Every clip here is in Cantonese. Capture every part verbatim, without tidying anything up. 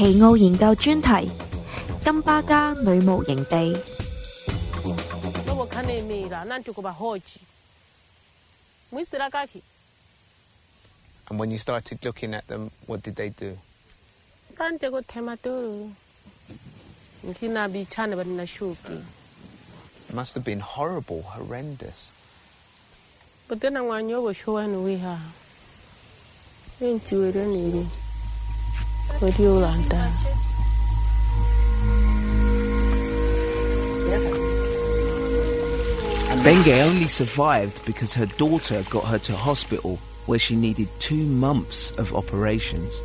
奇奧研究專題金巴加女巫營地。 And when you started looking at them, what did they do? It must have been horrible, horrendous. Benge only survived because her daughter got her to hospital where she needed two months of operations.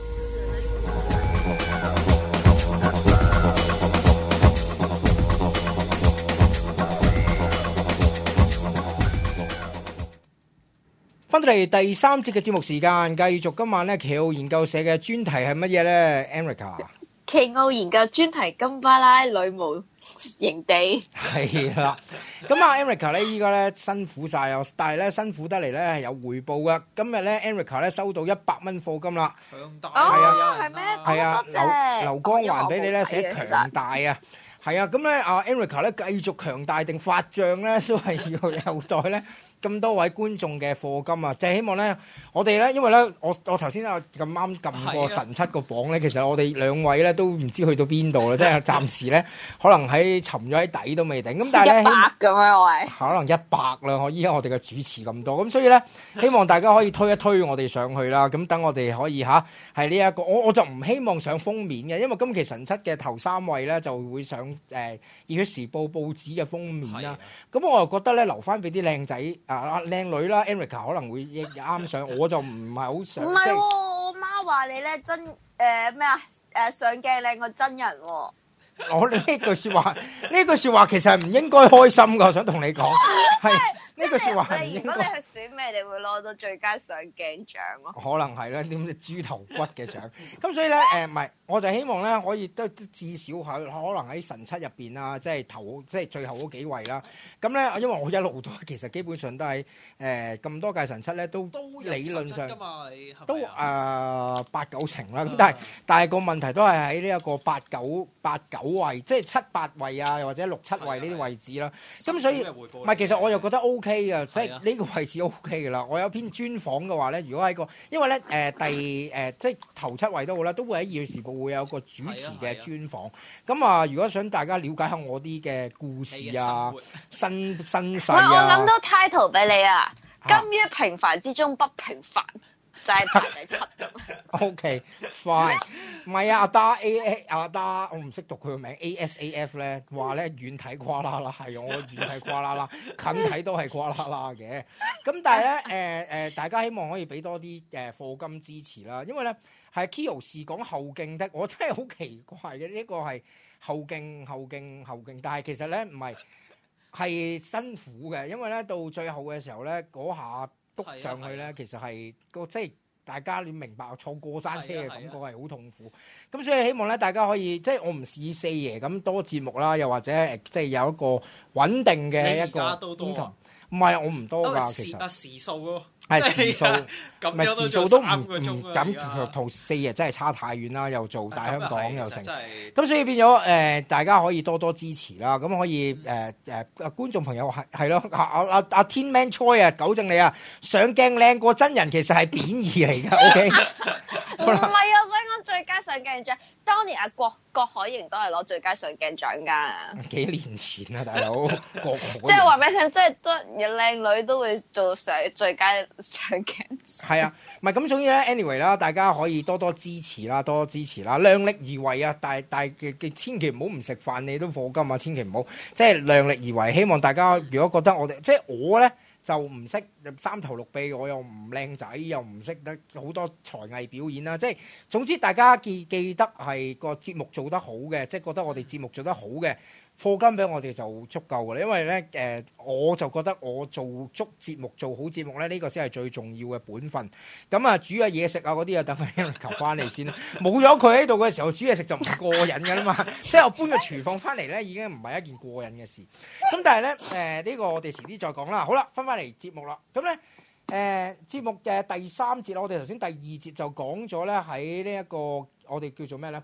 《翻到嚟第三節嘅節目時間，繼續今晚咧奇奧研究社嘅專題係乜嘢咧 ？Erica， 奇奧研究專題金巴拉女巫營地係啦。咁啊 ，Erica 咧依家咧辛苦晒啊，但係咧辛苦得嚟咧係有回報噶。今日咧 Erica 咧收到一百蚊課金啦， 強大係啊，係咩？ 係啊， 多謝劉光環俾你咧寫強大啊！係啊，咁咧啊 Erica 咧繼續強大定發脹咧，都係要有待咧咁多位觀眾嘅課金啊！就係希望咧，我哋咧，因為咧，我我頭先啊咁啱撳過神七個榜咧，其實我哋兩位咧都唔知去到邊度啦，即係暫時咧可能喺沉咗喺底都未定。咁但係咧， 一百咁樣我係可能一百啦。我依家我哋嘅主持咁多，咁所以咧，希望大家可以推一推我哋上去啦。咁等我哋可以吓係呢一個，我我就唔希望上封面嘅，因為今期神七嘅頭三位咧就會上誒《熱血時報》報紙嘅封面啦。咁我又覺得咧留翻俾啲靚仔啊靚女啦 ，Erica 可能會啱上，我就唔係好想。 唔係喎，我媽話你咧真誒咩啊誒上鏡靚過真人喎。 我呢句説話，呢句説話其實係唔應該開心㗎，我想同你講，係呢句説話係唔應該。 如果你去選美，你會攞到最佳上鏡獎咯。 可能係啦，啲咁嘅豬頭骨嘅獎。咁所以咧誒，唔係，我就希望咧可以都至少喺可能喺神七入邊啦，即係頭即係最後嗰幾位啦。咁咧，因為我一路都其實基本上都係誒咁多屆神七咧，都理論上都誒八九成啦。咁但係但係個問題都係喺呢一個八九八九位，即係七八位啊，或者六七位呢啲位置啦。咁所以唔係，其實我又覺得 O K 嘅，即係呢個位置 O K 嘅啦。我有篇專訪嘅話咧，如果喺個，因為咧誒、呃、第誒、呃、即係頭七位都好啦，都會喺《熱血時報》會有個主持嘅專訪。咁啊，如果想大家了解下我啲嘅故事啊、新新世啊， 我諗到 title 俾你啊，甘於平凡之中不平凡。就係排第七咁。 O K fine， 唔係啊，阿達 A A 阿達，我唔識讀佢個名 A S A F 咧，話咧遠睇瓜啦啦，係我遠睇瓜啦啦，近睇都係瓜啦啦嘅。咁但係咧誒誒，大家希望可以俾多啲誒課金支持啦，因為咧係 Kyo 是講後勁的，我真係好奇怪嘅，呢個係後勁後勁後勁，但係其實咧唔係係辛苦嘅，因為咧到最後嘅時候咧嗰下。篤上去咧，其實係個即係大家你明白坐過山車嘅感覺係好痛苦。咁所以希望咧大家可以即係我唔試四爺咁多節目啦，又或者誒即係有一個穩定嘅一個 income。唔係我唔多㗎，其實。 啊時數咯。 係時數， 咁樣時數都唔唔敢同四日真係差太遠啦，又做大香港又成，咁所以變咗誒、呃，大家可以多多支持啦，咁可以誒誒、呃呃、觀眾朋友係係咯，阿阿阿天 man Choi 啊，糾正你啊，上鏡靚過真人其實係貶義嚟㗎 ，OK？ 唔係啊，我想講最佳上鏡獎，當年阿郭郭海瑩都係攞最佳上鏡獎㗎。 幾年前啊，大佬，郭海即係話俾你聽，即係都有靚女都會做上最佳。上鏡係啊，唔係咁，總之咧 ，anyway 啦，大家可以多多支持啦，多多支持啦，量力而為啊！但係但係嘅嘅，千祈唔好唔食飯，你都課金啊！千祈唔好，即係量力而為。希望大家如果覺得我哋，即係我咧就唔識三頭六臂，我又唔靚仔，又唔識得好多才藝表演啦。即係總之，大家記記得係個節目做得好嘅，即係覺得我哋節目做得好嘅。課金俾我哋就足夠㗎啦，因為咧誒、呃，我就覺得我做足節目、做好節目咧，呢、呢個先係最重要嘅本分。咁啊，煮下嘢食啊嗰啲啊，等佢 Erica 翻嚟先啦。冇咗佢喺度嘅時候，煮嘢食就唔過癮㗎啦嘛。即係我搬個廚房翻嚟咧，已經唔係一件過癮嘅事。咁但係咧誒，呢、呃呢個我哋遲啲再講啦。好啦，翻翻嚟節目啦。咁咧誒節目嘅第三節，我哋頭先第二節就講咗咧喺呢一個我哋叫做咩咧？誒、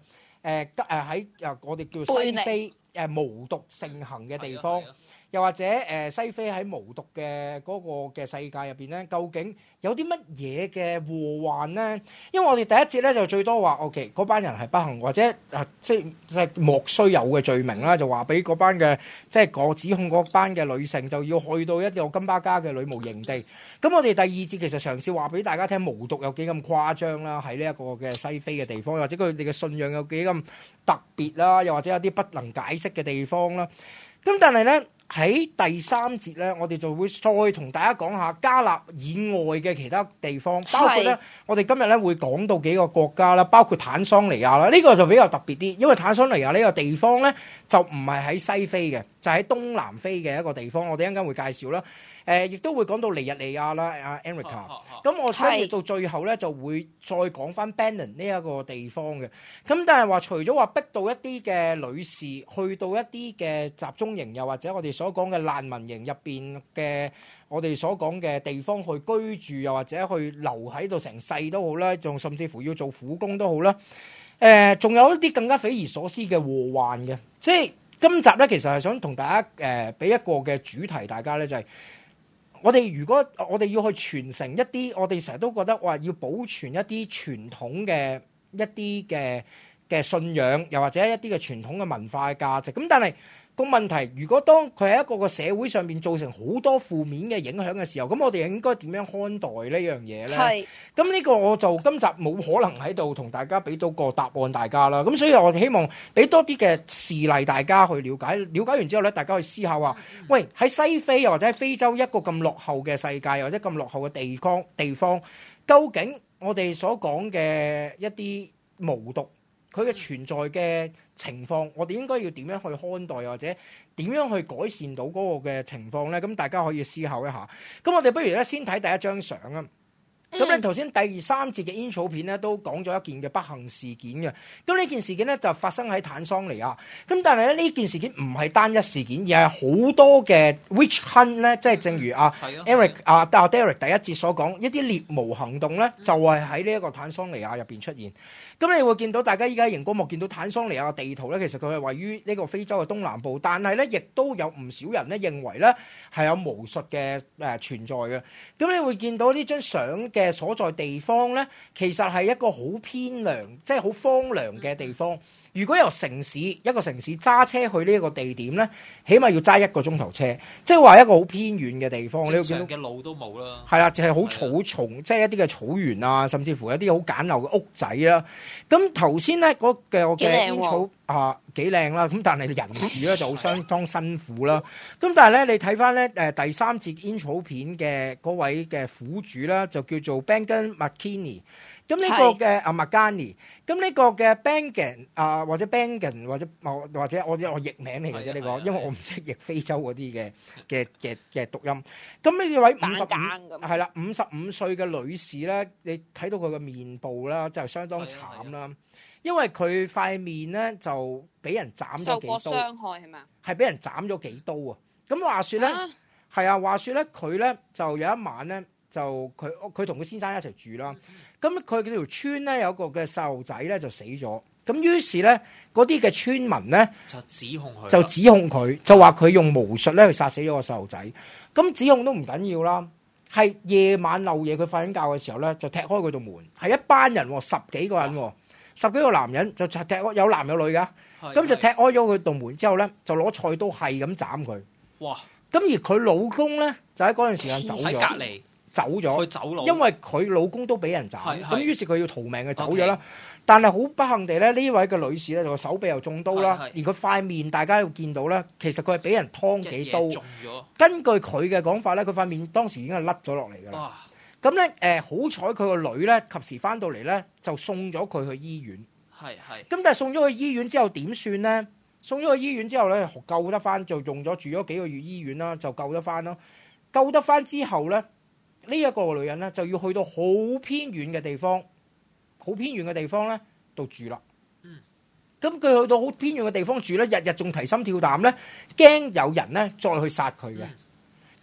誒誒喺誒我哋叫西非誒無毒盛行嘅地方。又或者誒、呃、西非喺無毒嘅嗰個嘅世界入邊咧，究竟有啲乜嘢嘅禍患咧？因為我哋第一節咧就最多話，OK 嗰班人係不幸，或者啊即係即係莫須有嘅罪名啦，就話俾嗰班嘅即係個指控嗰班嘅女性就要去到一個金巴加嘅女巫營地。咁我哋第二節其實嘗試話俾大家聽，無毒有幾咁誇張啦，喺呢一個嘅西非嘅地方，或者佢哋嘅信仰有幾咁特別啦，又或者有啲不能解釋嘅地方啦。咁但係咧。喺第三節咧，我哋就會再同大家講下加納以外嘅其他地方，包括咧，我哋今日咧會講到幾個國家啦，包括坦桑尼亞啦，呢個就比較特別啲，因為坦桑尼亞呢個地方咧就唔係喺西非嘅，就喺東南非嘅一個地方，我哋一陣間會介紹啦。誒，亦都會講到尼日利亞啦，阿 Erica。咁我跟住到最後咧，就會再講翻 Benin 呢一個地方嘅。咁但係話除咗話逼到一啲嘅女士去到一啲嘅集中營，又或者我哋所講嘅難民營入邊嘅，我哋所講嘅地方去居住，又或者去留喺度成世都好啦，仲甚至乎要做苦工都好啦。誒、呃，仲有一啲更加匪夷所思嘅禍患嘅。即係今集咧，其實係想同大家誒俾、呃、一個嘅主題，大家咧就係、是。我哋如果我哋要去傳承一啲，我哋成日都覺得話要保存一啲傳統嘅一啲嘅嘅信仰，又或者一啲嘅傳統嘅文化嘅價值。咁但係個問題，如果當佢喺一個個社會上面造成好多負面嘅影響嘅時候，咁我哋應該點樣看待呢樣嘢咧？係。咁呢個我就今集冇可能喺度同大家俾到個答案大家啦。咁所以我哋希望俾多啲嘅事例大家去了解，了解完之後咧，大家去思考話：喂，喺西非又或者喺非洲一個咁落後嘅世界，或者咁落後嘅地方地方，究竟我哋所講嘅一啲無毒，佢嘅存在嘅情況，我哋應該要點樣去看待，或者點樣去改善到嗰個嘅情況咧？咁大家可以思考一下。咁我哋不如咧先睇第一張相啊。咁咧頭先第三節嘅煙草片咧都講咗一件嘅不幸事件嘅。咁呢件事件咧就發生喺坦桑尼亞。咁但係咧呢件事件唔係單一事件，而係好多嘅 witch hunt 咧，即係正如阿 Eric 阿阿 Derek 第一節所講，一啲獵巫行動咧就係喺呢一個坦桑尼亞入邊出現。咁你會見到大家依家熒光幕見到坦桑尼亞嘅地圖咧，其實佢係位於呢個非洲嘅東南部，但係咧亦都有唔少人咧認為咧係有巫術嘅誒存在嘅。咁你會見到呢張相嘅所在地方咧，其實係一個好偏涼，即係好荒涼嘅地方。如果由城市一個城市揸車去呢一個地點咧，起碼要揸一個鐘頭車，即係話一個好偏遠嘅地方。 正常嘅路都冇啦。係啦，就係、是、好草叢，即係一啲嘅草原啊，甚至乎一啲好簡陋嘅屋仔啦。咁頭先咧嗰嘅我嘅煙草啊幾靚啦，咁但係人住咧就好相當辛苦啦。咁但係咧你睇翻咧誒第三節煙草片嘅嗰位嘅苦主啦，就叫做 Bengen McKinney。咁呢個嘅阿麥加尼，咁呢個嘅 Bengen 啊或者 Bengen 或者或者我我譯名嚟嘅啫呢個，因為我唔識譯非洲嗰啲嘅嘅嘅嘅讀音。咁呢位五十五係啦，五十五歲嘅女士咧，你睇到佢嘅面部啦，就相當慘啦，因為佢塊面咧就俾人斬咗幾刀， 受過傷害係咪啊？ 係俾人斬咗幾刀啊！咁話說咧，係啊，話說咧，佢咧就有一晚咧，就佢佢同佢先生一齊住啦。咁佢條村咧有一個嘅細路仔咧就死咗，咁於是咧嗰啲嘅村民咧就指控佢， 就指控佢，就話佢用巫術咧去殺死咗個細路仔。咁指控都唔緊要啦，係夜晚漏夜佢瞓緊覺嘅時候咧，就踢開佢道門，係一班人喎，十幾個人喎，十幾個男人就踢開，有男有女㗎，咁就踢開咗佢道門之後咧，就攞菜刀係咁斬佢。哇！咁而佢老公咧就喺嗰段時間走咗。喺隔離。走咗，走因為佢老公都俾人斬，咁於是佢要逃命嘅走咗啦。Okay. 但係好不幸地咧，呢位嘅女士咧，個手臂又中刀啦，而佢塊面大家要見到咧，其實佢係俾人劏幾刀。根據佢嘅講法咧，佢塊面當時已經係甩咗落嚟㗎啦。咁咧誒，好彩佢個女咧及時翻到嚟咧，就送咗佢去醫院。係係。咁但係送咗去醫院之後點算咧？送咗去醫院之後咧，救得翻，就用咗住咗幾個月醫院啦，就救得翻咯。救得翻之後咧。呢、這、一個女人咧就要去到好偏遠嘅地方，好偏遠嘅地方咧度住啦。嗯，咁佢去到好偏遠嘅地方住咧，日日仲提心吊膽咧，驚有人咧再去殺佢嘅。咁、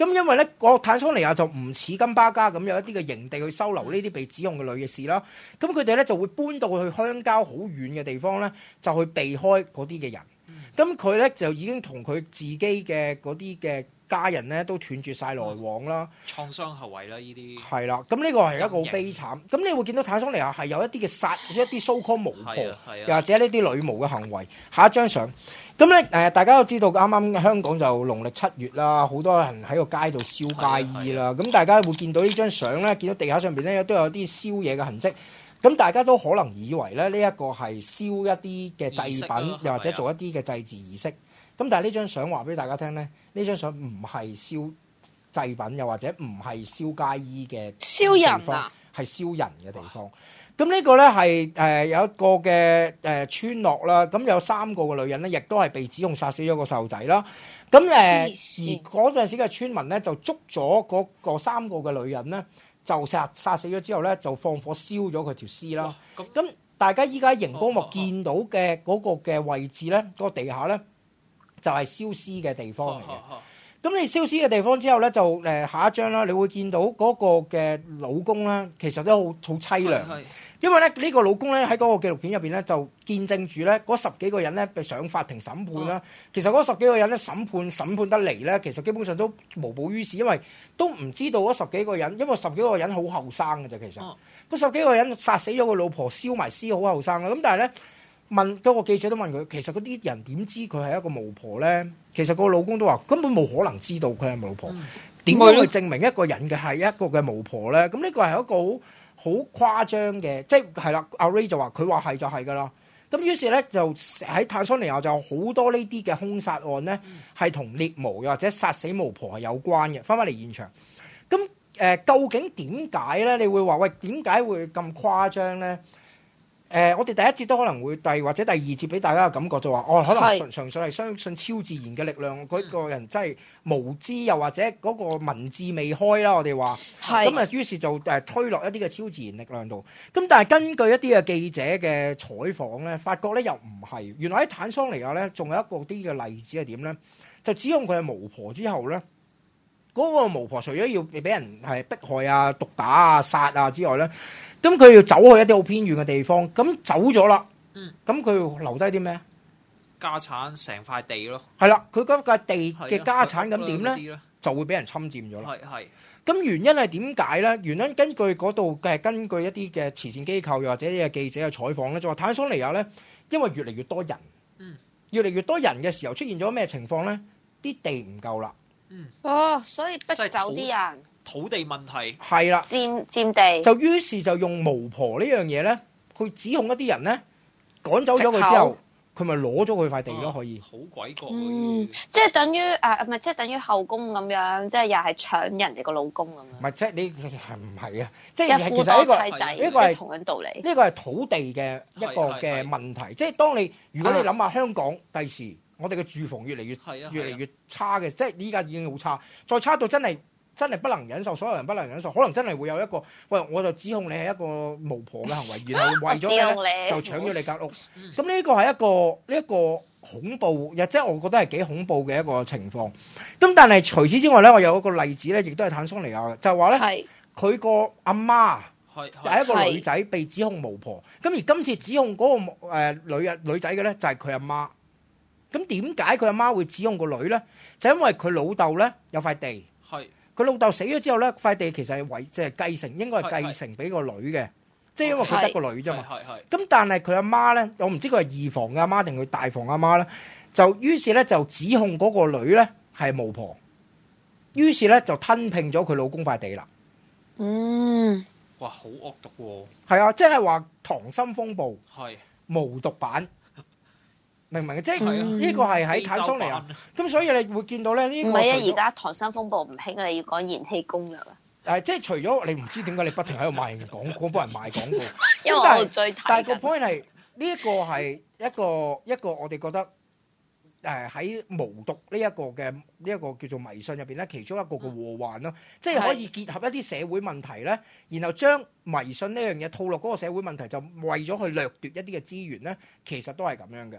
咁因為咧個坦桑尼亞就唔似金巴加咁有一啲嘅營地去收留呢啲被指控嘅女嘅士啦，咁佢哋咧就會搬到去鄉郊好遠嘅地方咧，就去避開嗰啲嘅人。咁佢咧就已經同佢自己嘅嗰啲嘅家人咧都斷絕晒來往啦， 創傷後遺啦呢啲。 係啦，咁呢個係一個好悲慘。咁你會見到坦桑尼亞係有一啲嘅殺一啲 so called 巫婆，又或者呢啲女巫嘅行為。下一張相。咁咧誒，大家都知道啱啱香港就農曆七月啦，好多人喺個街度燒街衣啦。咁大家會見到呢張相咧，見到地下上邊咧都有啲燒嘢嘅痕跡。咁大家都可能以為咧呢一個係燒一啲嘅祭品，又或者做一啲嘅祭祀儀式。咁但係呢張相話俾大家聽咧，呢張相唔係燒祭品，又或者唔係燒街衣嘅燒人啊， 係燒人嘅地方。咁呢個咧係誒有一個嘅誒、呃、村落啦，咁有三個嘅女人咧，亦都係被指控殺死咗個細路仔啦。咁誒、呃、而嗰陣時嘅村民咧就捉咗嗰個三個嘅女人咧，就殺殺死咗之後咧，就放火燒咗佢條屍啦。咁大家依家熒光幕見到嘅嗰個嘅位置咧，嗰、嗰個地下咧就係燒屍嘅地方嚟嘅。咁你燒屍嘅地方之後咧，就誒下一張啦，你會見到嗰個嘅老公咧，其實都好好凄涼。因為咧呢個老公咧喺嗰個紀錄片入邊咧，就見證住咧嗰十幾個人咧被上法庭審判啦。其實嗰十幾個人咧審判審判得嚟咧，其實基本上都無補於事，因為都唔知道嗰十幾個人，因為十幾個人好後生嘅啫。其實嗰十幾個人殺死咗個老婆，燒埋屍好後生啦。咁但係咧問嗰個記者都問佢，其實嗰啲人點知佢係一個巫婆咧？其實個老公都話根本冇可能知道佢係巫婆，點樣去證明一個人嘅係一個嘅巫婆咧？咁呢個係一個好好誇張嘅，即係係啦。阿 Ray 就話佢話係就係㗎啦。咁於是咧就喺坦桑尼亞就有好多呢啲嘅兇殺案咧，係同獵巫又或者殺死巫婆係有關嘅。翻返嚟現場，咁誒、呃、究竟點解咧？你會話喂點解會咁誇張咧？誒、呃，我哋第一節都可能會第或者第二節俾大家嘅感覺就話，哦，可能純純粹係相信超自然嘅力量，嗰、那個人真係無知，又或者嗰個文字未開啦，我哋話，咁啊，於是就誒推落一啲嘅超自然力量度。咁但係根據一啲嘅記者嘅採訪咧，發覺咧又唔係，原來喺坦桑尼亞咧，仲有一個啲嘅例子係點咧？就指控佢係巫婆之後咧，嗰、那個巫婆除咗要俾人係迫害啊、毒打啊、殺啊之外咧。咁佢要走去一啲好偏遠嘅地方，咁走咗啦。嗯，咁佢留低啲咩？ 家產成塊地咯。係啦，佢嗰塊地嘅家產咁點咧，就會俾人侵佔咗啦。係係。咁原因係點解咧？原因根據嗰度嘅根據一啲嘅慈善機構又或者啲嘅記者嘅採訪咧，就話坦桑尼亞咧，因為越嚟越多人，嗯，越嚟越多人嘅時候出現咗咩情況咧？啲地唔夠啦。 嗯。哦，所以逼走啲人。 土地問題係啦， 佔佔地就於是就用巫婆呢樣嘢咧，去指控一啲人咧，趕走咗佢之後，佢咪攞咗佢塊地咯，可以。 好鬼過， 嗯，即係等於誒，唔係即係等於後宮咁樣，即係又係搶人哋個老公咁樣。 唔係即係你係唔係啊？即係一夫多妻制， 呢個係同樣道理。 呢個係土地嘅一個嘅問題，即係當你如果你諗下香港第時，我哋嘅住房越嚟越越嚟越差嘅，即係依家已經好差，再差到真係。真係不能忍受，所有人不能忍受，可能真係會有一個喂，我就指控你係一個巫婆嘅行為，然後為咗咧就搶咗你間屋。咁呢個係一個呢一個恐怖，亦即係我覺得係幾恐怖嘅一個情況。咁但係除此之外咧，我有一個例子咧，亦都係坦桑尼亞嘅，就係話咧，佢個阿媽係一個女仔被指控巫婆。咁而今次指控嗰、那個、呃、女人女仔嘅咧，就係佢阿媽。咁點解佢阿媽會指控個女咧？就因為佢老豆咧有塊地。係。佢老豆死咗之後咧，塊地其實係遺即係繼承，應該係繼承俾個女嘅，即係因為佢得個女啫嘛。咁但係佢阿媽咧，我唔知佢係二房嘅阿媽定佢大房阿媽咧，就於是咧就指控嗰個女咧係巫婆，於是咧就吞併咗佢老公塊地啦。 嗯， 哇，好惡毒喎！ 係啊，即係話溏心風暴係無毒版。明唔明？即係呢個係喺坦桑尼亞，咁所以你會見到咧呢個。唔係啊，而家溏心風暴唔興啊，你要講燃氣攻略啊。 誒，即係除咗你唔知點解你不停喺度賣廣告，幫人賣廣告。 因為我最睇。 但係個 point 係呢一個係一個一個我哋覺得誒喺無毒呢一個嘅呢一個叫做迷信入邊咧，其中一個嘅禍患咯，即係可以結合一啲社會問題咧，然後將迷信呢樣嘢套落嗰個社會問題，就為咗去掠奪一啲嘅資源咧，其實都係咁樣嘅。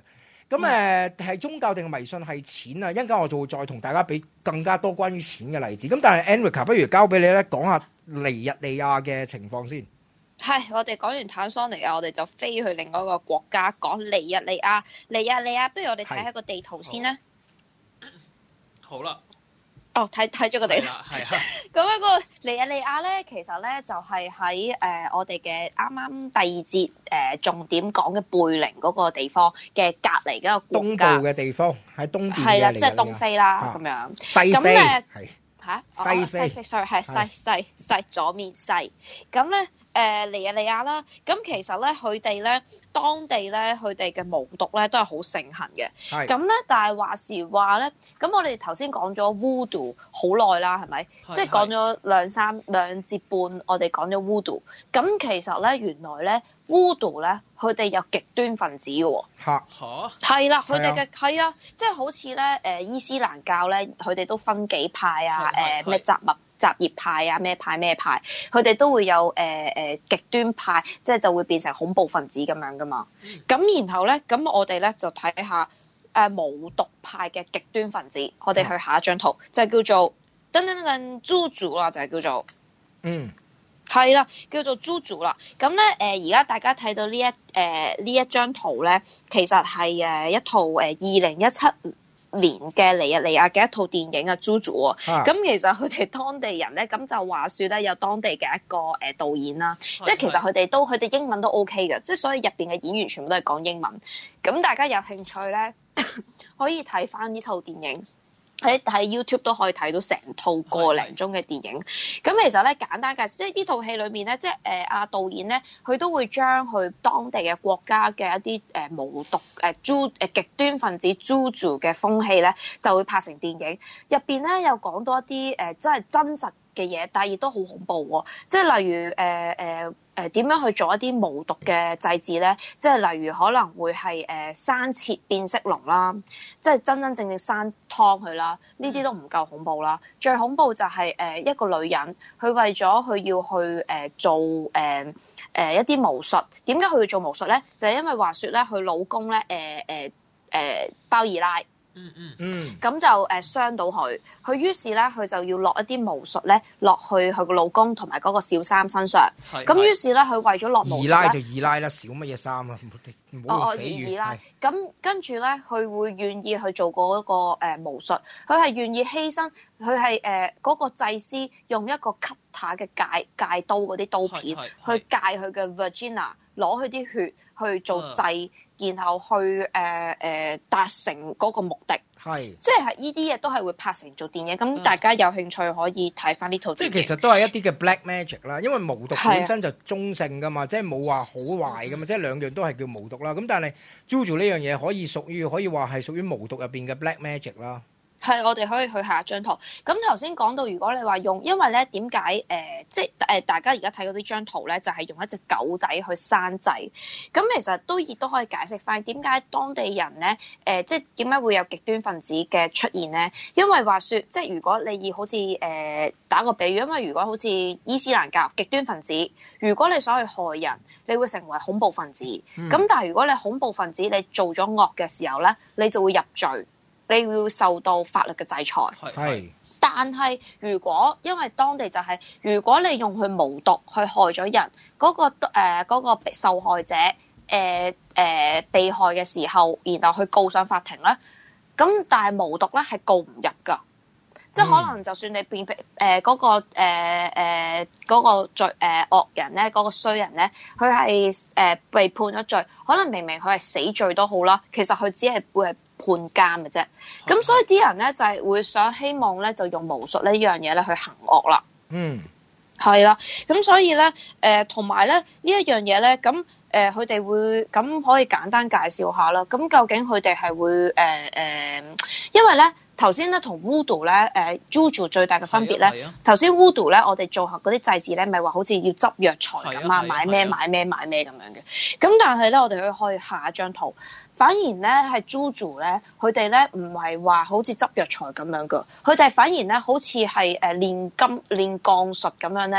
咁誒係宗教定係迷信係錢啊？一陣間我就會再同大家俾更加多關於錢嘅例子。咁但係 Enrica 不如交俾你咧，講下尼日利亞嘅情況先。 係，我哋講完坦桑尼亞，我哋就飛去另外一個國家講尼日利亞。尼日利亞，不如我哋睇下個地圖先啦。 好啦。 哦，睇睇咗個地圖。 係啊。 咁一個尼日利亞咧，其實咧就係喺誒我哋嘅啱啱第二節誒、呃、重點講嘅貝寧嗰個地方嘅隔離嘅一個國家。 東部嘅地方喺東邊嘅。 係啦，即係東非啦，咁、啊、樣。 西非係嚇， 西非， 西非 sorry 係西西西左面西。咁咧誒尼日利亞啦，咁其實咧佢哋咧當地咧佢哋嘅巫毒咧都係好盛行嘅。咁咧，但係話時話咧，咁我哋頭先講咗 Voodoo 好耐啦，係咪？即係講咗兩三兩節半，我哋講咗 Voodoo。咁其實咧，原來咧 Voodoo 咧，佢哋有極端分子嘅喎。 嚇嚇！係啦，佢哋嘅係啊，即係好似咧誒伊斯蘭教咧，佢哋都分幾派啊，誒咩雜物。什葉派啊，咩派咩派，佢哋都會有誒誒、呃、極端派，即係就會變成恐怖分子咁樣噶嘛。咁、嗯、然後咧，咁我哋咧就睇下誒、呃、無毒派嘅極端分子。我哋去下一張圖，就係叫做噔噔噔噔豬族啦，就係、是、叫做嗯係啦，叫做豬族啦。咁咧誒，而家大家睇到呢一誒呢、呃、一張圖咧，其實係誒一套誒二零一七年嘅尼日利亞嘅一套電影啊 Juju 喎，咁其實佢哋當地人咧，咁就話説咧有當地嘅一個誒導演啦，即係其實佢哋都佢哋英文都 OK 嘅，即係所以入邊嘅演員全部都係講英文，咁大家有興趣咧可以睇翻呢套電影。喺喺 YouTube 都可以睇到成套個零鐘嘅電影。咁其實咧簡單介紹，即係呢套戲裏面咧，即係誒阿導演咧，佢都會將佢當地嘅國家嘅一啲誒、呃、無毒誒 Ju 誒極端分子 Juju 嘅風氣咧，就會拍成電影。入邊咧又講到一啲誒、呃、真係真實嘅嘢，但係亦都好恐怖喎、哦。即係例如誒誒。呃呃誒點樣去做一啲無毒嘅祭祀咧？即係例如可能會係誒生切變色龍啦，即係真真正正生湯佢啦，呢啲都唔夠恐怖啦。最恐怖就係誒一個女人，佢為咗佢要去誒做誒誒一啲巫術。點解佢要做巫術咧？就係因為話説咧，佢老公咧誒誒誒包二奶。嗯嗯嗯，咁就誒傷到佢，佢於是咧佢就要落一啲巫術咧落去佢個老公同埋嗰個小三身上，咁於是咧佢為咗落巫術咧，二奶就二奶啦，少乜嘢衫啊，唔好話比喻。二奶，咁跟住咧佢會願意去做嗰個誒巫術，佢係願意犧牲，佢係誒嗰個祭司用一個 cutter 嘅戒戒刀嗰啲刀片去戒佢嘅 Virginia， 攞佢啲血去做祭。然後去誒誒、呃呃、達成嗰個目的，係即係呢啲嘢都係會拍成做電影。咁、嗯、大家有興趣可以睇翻呢套電影。即係其實都係一啲嘅 black magic 啦，因為無毒本身就中性噶嘛，即係冇話好壞噶嘛，即係兩樣都係叫無毒啦。咁但係 Juju 呢樣嘢可以屬於可以話係屬於無毒入邊嘅 black magic 啦。係，我哋可以去下一張圖。咁頭先講到，如果你話用，因為咧點解誒，即係誒、呃、大家而家睇到呢張圖咧，就係、是、用一隻狗仔去生祭。咁其實都亦都可以解釋翻點解當地人咧誒、呃，即係點解會有極端分子嘅出現咧？因為話説，即係如果你要好似誒、呃、打個比喻，因為如果好似伊斯蘭教極端分子，如果你想去害人，你會成為恐怖分子。咁、嗯、但係如果你恐怖分子，你做咗惡嘅時候咧，你就會入罪。你會受到法律嘅制裁，係。但係如果因為當地就係、是，如果你用佢無毒去害咗人，嗰、那個誒嗰、呃那個受害者誒誒、呃呃、被害嘅時候，然後去告上法庭咧，咁但係無毒咧係告唔入㗎。即係可能就算你變誒嗰個誒誒嗰個罪誒、呃、惡人咧，嗰、那個衰人咧，佢係誒被判咗罪，可能明明佢係死罪都好啦，其實佢只係會係判監嘅啫。咁、嗯、所以啲人咧就係、是、會想希望咧就用巫術呢樣嘢咧去行惡啦。嗯，係啦。咁所以咧誒同埋咧呢一樣嘢咧咁。誒佢哋會咁可以簡單介紹下啦。咁究竟佢哋係會誒誒、呃呃，因為咧頭先咧同 Voodoo 咧誒 Juju 最大嘅分別咧，頭先 Voodoo 咧我哋做下嗰啲祭祀咧，咪話好似要執藥材咁啊，買咩買咩買咩咁樣嘅。咁但係咧，我哋可以可以下一張圖，反而咧係 Juju 咧，佢哋咧唔係話好似執藥材咁樣噶，佢哋反而咧好似係誒煉金煉鋼術咁樣咧。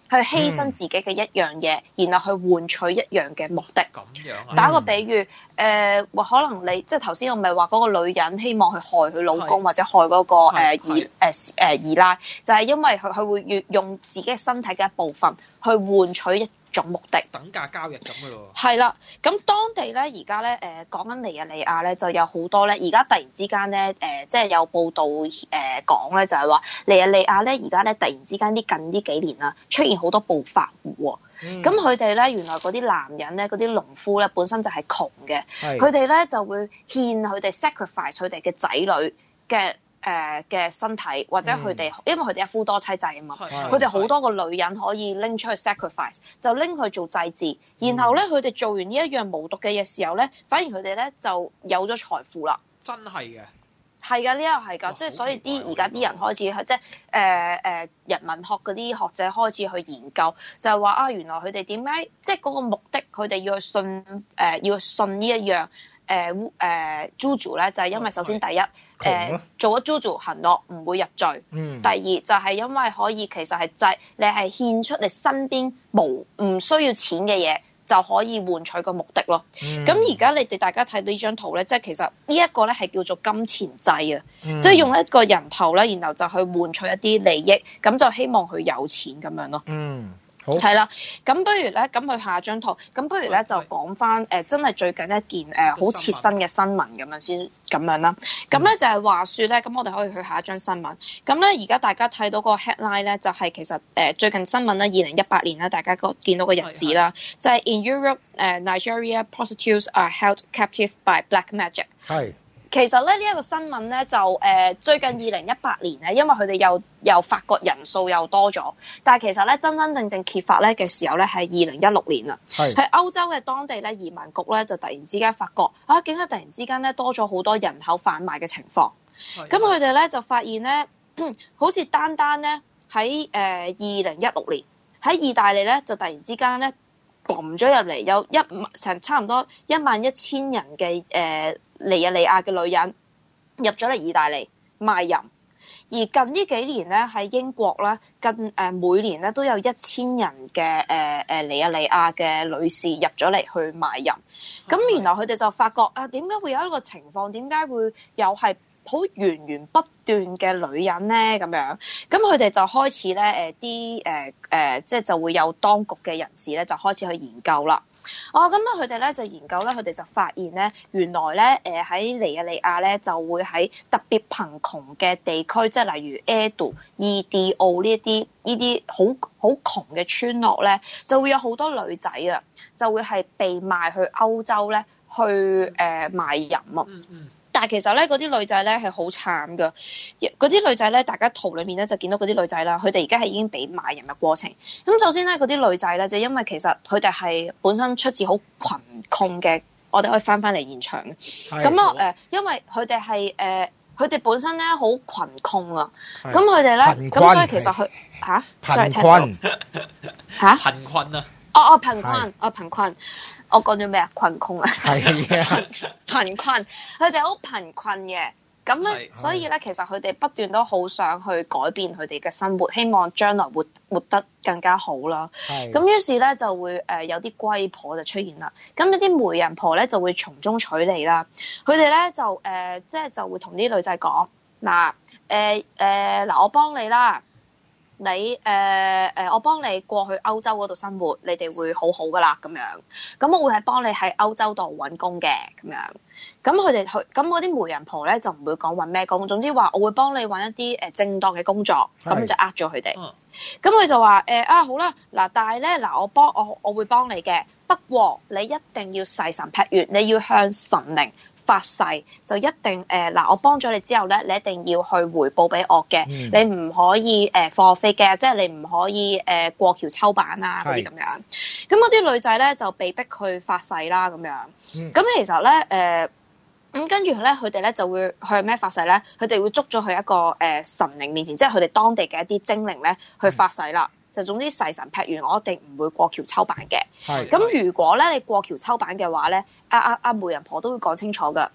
去犧牲自己嘅一樣嘢，嗯、然後去換取一樣嘅目的。 咁樣啊？ 打個比喻，誒、呃，或可能你即係頭先我咪話嗰個女人希望去害佢老公或者害嗰、那個誒二誒誒二奶，就係、是、因為佢佢會越用自己身體嘅一部分去換取一種目的， 等價交易咁嘅咯。 係啦，咁當地咧而家咧誒講緊尼日利亞咧就有好多咧，而家突然之間咧誒即係有報道誒講咧就係話尼日利亞咧而家咧突然之間啲近呢幾年啊出現好多暴發戶喎。咁佢哋咧，原來嗰啲男人咧，嗰啲農夫咧，本身就係窮嘅。佢哋咧就會獻佢哋 sacrifice 佢哋嘅仔女嘅誒嘅身體，或者佢哋、嗯、因為佢哋一夫多妻制啊嘛，佢哋好多個女人可以拎出去 sacrifice，就拎去做祭祀。然後咧，佢哋做完呢一樣無毒嘅嘢時候咧，反而佢哋咧就有咗財富啦。 真係嘅。 係㗎，呢個係㗎，即係所以啲而家啲人開始去即係誒誒人文學嗰啲學者開始去研究，就係話啊，原來佢哋點解即係嗰個目的，佢哋要去信誒、呃、要去信呢一樣誒誒 Juju 咧，就係因為首先第一誒、呃、做咗 Juju 行樂唔會入罪，嗯、第二就係因為可以其實係祭你係獻出你身邊無唔需要錢嘅嘢，就可以換取個目的咯。咁而家你哋大家睇到呢張圖咧，即係其實呢一個咧係叫做金錢制啊，嗯、即係用一個人頭咧，然後就去換取一啲利益，咁就希望佢有錢咁樣咯。嗯。係啦，咁不如咧，咁去下張圖，咁不如咧就講翻誒，真係最近一件誒好切身嘅新聞咁樣先咁樣啦。咁咧、嗯、就係話説咧，咁我哋可以去下一張新聞。咁咧而家大家睇到個 headline 咧，就係、是、其實誒、呃、最近新聞咧，二零一八年咧，大家個見到個日子啦，就係 In Europe，誒、uh, Nigeria prostitutes are held captive by black magic。係。其實咧呢一、這個新聞咧就誒、呃、最近二零一八年咧，因為佢哋又又發覺人數又多咗，但係其實咧真真正正揭發咧嘅時候咧係二零一六年啦。係喺歐洲嘅當地咧移民局咧就突然之間發覺啊，點解突然之間咧多咗好多人口販賣嘅情況？咁佢哋咧就發現咧，好似單單咧喺誒二零一六年喺意大利咧就突然之間咧bomb咗入嚟，有一成差唔多一萬一千人嘅誒。呃尼日利亞嘅女人入咗嚟意大利賣淫，而近呢幾年咧喺英國咧，近誒、呃、每年咧都有一千人嘅誒誒尼日利亞嘅女士入咗嚟去賣淫，咁然後佢哋就發覺啊，點解會有一個情況？點解會有係好源源不斷嘅女人咧？咁樣，咁佢哋就開始咧誒啲誒誒，即係就會有當局嘅人士咧就開始去研究啦。哦，咁啊，佢哋咧就研究咧，佢哋就發現咧，原來咧，誒喺尼日利亞咧就會喺特別貧窮嘅地區，即係例如 Edo、E D O 呢一啲呢啲好好窮嘅村落咧，就會有好多女仔啊，就會係被賣去歐洲咧，去誒、呃、賣淫啊。嗯嗯。但係其實咧，嗰啲女仔咧係好慘噶。嗰啲女仔咧，大家圖裏面咧就見到嗰啲女仔啦。佢哋而家係已經俾賣淫嘅過程。咁首先咧，嗰啲女仔咧就因為其實佢哋係本身出自好貧窮嘅，我哋可以翻翻嚟現場嘅。咁啊誒，因為佢哋係誒，佢、呃、哋本身咧好貧窮啊。咁佢哋咧，咁所以其實佢嚇貧困嚇貧困啊。 哦哦，貧困，哦貧困，我講咗咩啊？貧窮啊， 係啊， 貧困，佢哋好貧困嘅，咁咧，所以咧，其實佢哋不斷都好想去改變佢哋嘅生活，希望將來活活得更加好啦。咁於是咧就會誒、呃、有啲龜婆就出現啦，咁呢啲媒人婆咧就會從中取利啦。佢哋咧就誒、呃、即係就會同啲女仔講嗱誒誒嗱，我幫你啦。你誒誒、呃呃，我幫你過去歐洲嗰度生活，你哋會好好噶啦咁樣。咁我會係幫你喺歐洲度揾工嘅咁樣。咁佢哋去，咁嗰啲媒人婆咧就唔會講揾咩工，總之話我會幫你揾一啲誒正當嘅工作，咁就呃咗佢哋。咁佢、嗯、就話誒、呃、啊好啦，嗱但係咧嗱我幫我我會幫你嘅，不過你一定要誓神劈願，你要向神靈發誓就一定誒嗱、呃，我幫咗你之後咧，你一定要去回報俾我嘅，嗯、你唔可以誒放飛嘅，即係你唔可以誒、呃、過橋抽板啊嗰啲咁樣。咁嗰啲女仔咧就被逼去發誓啦咁樣。咁、嗯、其實咧誒咁跟住咧，佢哋咧就會向咩發誓咧？佢哋會捉咗去一個誒、呃、神靈面前，即係佢哋當地嘅一啲精靈咧去發誓啦。嗯就總之誓神劈完，我一定唔會過橋抽板嘅。咁如果咧你過橋抽板嘅話咧，阿阿阿媒人婆都會講清楚噶。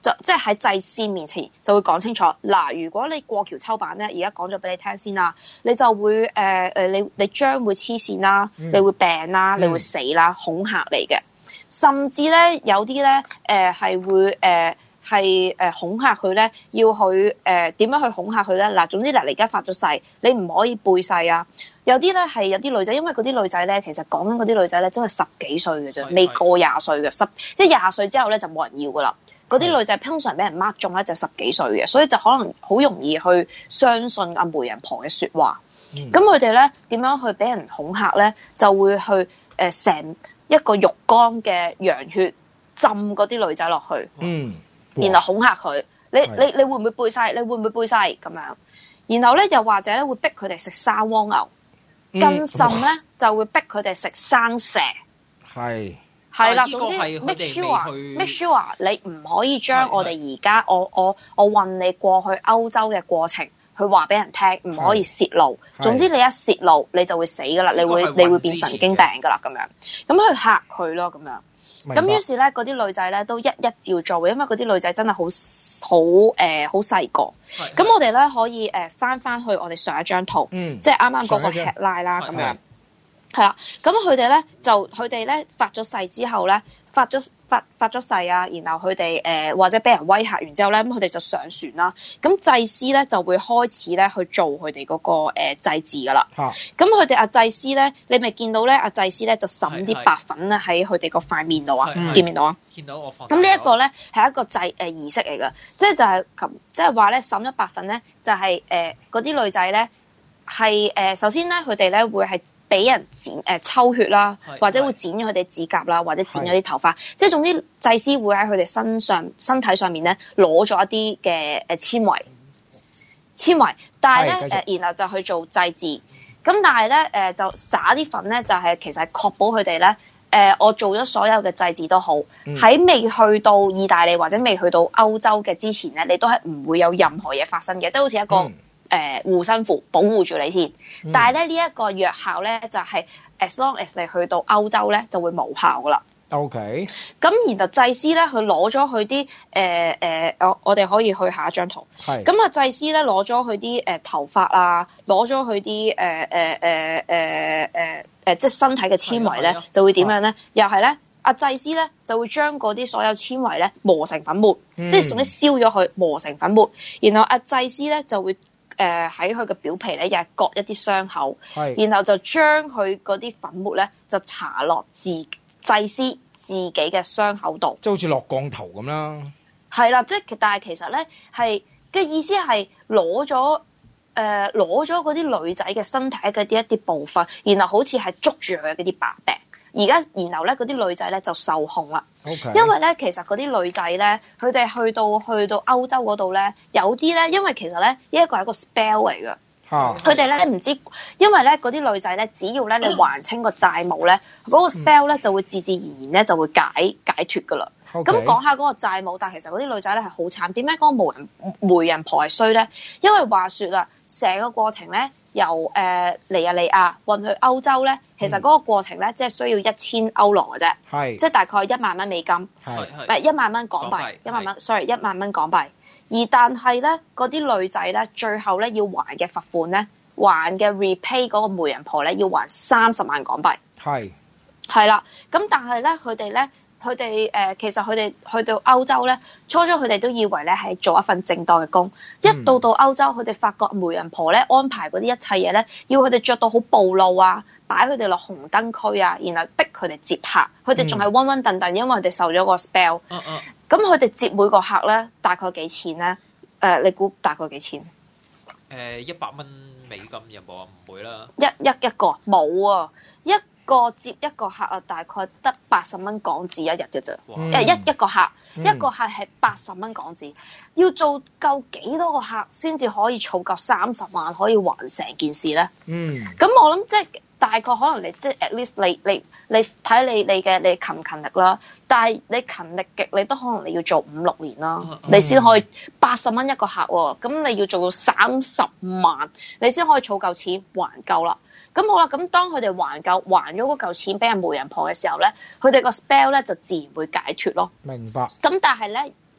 就即係喺祭司面前就會講清楚嗱，如果你過橋抽板咧，而家講咗俾你聽先啦，你就會誒誒、呃、你你將會黐線啦， 嗯、 你會病啦，你會死啦，恐嚇你嘅，甚至咧有啲咧誒係會誒係誒恐嚇佢咧，要佢誒點樣去恐嚇佢咧？嗱，總之嗱，你而家發咗誓，你唔可以背誓啊！有啲咧係有啲女仔，因為嗰啲女仔咧，其實講緊嗰啲女仔咧，真係十幾歲嘅啫，未過廿歲嘅，十即係廿歲之後咧就冇人要噶啦。嗰啲女仔通常俾人 mark 中咧就十幾歲嘅，所以就可能好容易去相信阿媒人婆嘅説話。咁佢哋咧點樣去俾人恐嚇咧？就會去誒成、呃、一個浴缸嘅羊血浸嗰啲女仔落去， 嗯， 然後恐嚇佢。你你你會唔會背誓？你會唔會背誓咁樣？然後咧又或者咧會逼佢哋食生蝸牛。更甚咧，就會逼佢哋食生蛇。 係係啦，總之 make sure make sure 你唔可以將我哋而家我我我運你過去歐洲嘅過程去話俾人聽，唔可以泄露。總之你一泄露，你就會死噶啦，你會你會變神經病噶啦咁樣。咁去嚇佢咯咁樣。咁於是咧，嗰啲女仔咧都一一照做，因為嗰啲女仔真係好好誒好細個。咁我哋咧可以誒翻翻去我哋上一張圖，嗯、即係啱啱嗰個 headline 啦咁樣。係啦，咁佢哋咧就佢哋咧發咗誓之後咧，發咗發發咗誓啊，然後佢哋誒或者俾人威嚇完之後咧，咁佢哋就上船啦。咁祭司咧就會開始咧去做佢哋嗰個誒、呃、祭祀噶啦。咁佢哋阿祭司咧，你咪見到咧阿祭司咧就滲啲白粉咧喺佢哋個塊面度啊，見唔見到啊？ 見到我放。 咁呢一個咧係一個祭誒、呃、儀式嚟噶，即係就係咁，即係話咧滲咗白粉咧，就係誒嗰啲女仔咧係誒首先咧佢哋咧會係。俾人剪誒、呃、抽血啦，或者會剪咗佢哋指甲啦，或者剪咗啲頭髮，即係總之祭司會喺佢哋身上身體上面咧攞咗一啲嘅誒纖維纖維，但係咧誒然後就去做祭祀，咁但係咧誒就灑啲粉咧就係、是、其實係確保佢哋咧誒我做咗所有嘅祭祀都好，喺、嗯、未去到意大利或者未去到歐洲嘅之前咧，你都係唔會有任何嘢發生嘅，即係好似一個。嗯誒護身符保護住你先，嗯、但係咧呢一、這個藥效咧就係、是、as long as 你去到歐洲咧就會無效噶啦。OK，咁然後祭司咧佢攞咗佢啲誒誒，我我哋可以去下一張圖。係咁啊，祭司咧攞咗佢啲誒頭髮啊，攞咗佢啲誒誒誒誒誒誒，即係身體嘅纖維咧，就會點樣咧？啊、又係咧，阿祭司咧就會將嗰啲所有纖維咧磨成粉末，嗯、即係總之燒咗佢磨成粉末，然後阿祭司咧就會。誒喺佢嘅表皮咧，又係割一啲傷口，然後就將佢嗰啲粉末咧，就搽落自祭司自己嘅傷口度，即係好似落降頭咁啦。係啦，即係但係其實咧係嘅意思係攞咗誒攞咗嗰啲女仔嘅身體嘅啲一啲部分，然後好似係捉住佢嘅嗰啲把柄。而家，然後咧，嗰啲女仔咧就受控啦。Okay. 因為咧，其實嗰啲女仔咧，佢哋去到去到歐洲嗰度咧，有啲咧，因為其實咧，呢一個係一個 spell 嚟嘅。佢哋咧唔知，因為咧嗰啲女仔咧，只要咧你還清個債務咧，嗰、嗰個 spell 咧就會自自然然咧就會解解脫噶啦。咁 Okay. 講下嗰個債務，但係其實嗰啲女仔咧係好慘。點解嗰個媒人媒人婆係衰咧？因為話説啦，成個過程咧。由誒、呃、尼日利亞運去歐洲咧，其實嗰個過程咧，嗯、即係需要一千歐羅嘅啫，係即係大概一萬蚊美金，係唔係一萬蚊港幣？一萬蚊，sorry，一萬蚊港幣。而但係咧，嗰啲女仔咧，最後咧要還嘅罰款咧，還嘅 repay 嗰個媒人婆咧，要還三十萬港幣，係係啦。咁但係咧，佢哋咧。佢哋誒其實佢哋去到歐洲咧，初初佢哋都以為咧係做一份正當嘅工，嗯、一到到歐洲，佢哋發覺媒人婆咧安排嗰啲一切嘢咧，要佢哋着到好暴露啊，擺佢哋落紅燈區啊，然後逼佢哋接客，佢哋仲係溫溫頓頓，因為佢哋受咗個 spell。咁佢哋接每個客咧，大概幾錢咧？誒、呃，你估大概幾錢？ 誒一百蚊美金有冇啊？唔會啦。一一一個冇啊，一。個接一個客啊，大概得八十蚊港紙一日嘅啫。誒一一個客，嗯、一個客係八十蚊港紙，要做夠幾多個客先至可以儲夠三十萬，可以還成件事咧？嗯，咁我諗即係大概可能你即係 at least 你你你睇你你嘅你勤唔勤力啦，但係你勤力極你都可能你要做五六年啦，嗯、你先可以八十蚊一個客喎，咁你要做到三十萬，你先可以儲夠錢還夠啦。咁好啦，咁當佢哋還夠還咗嗰嚿錢俾人媒人婆嘅時候咧，佢哋個 spell 咧就自然會解脫咯。明白。咁但係咧，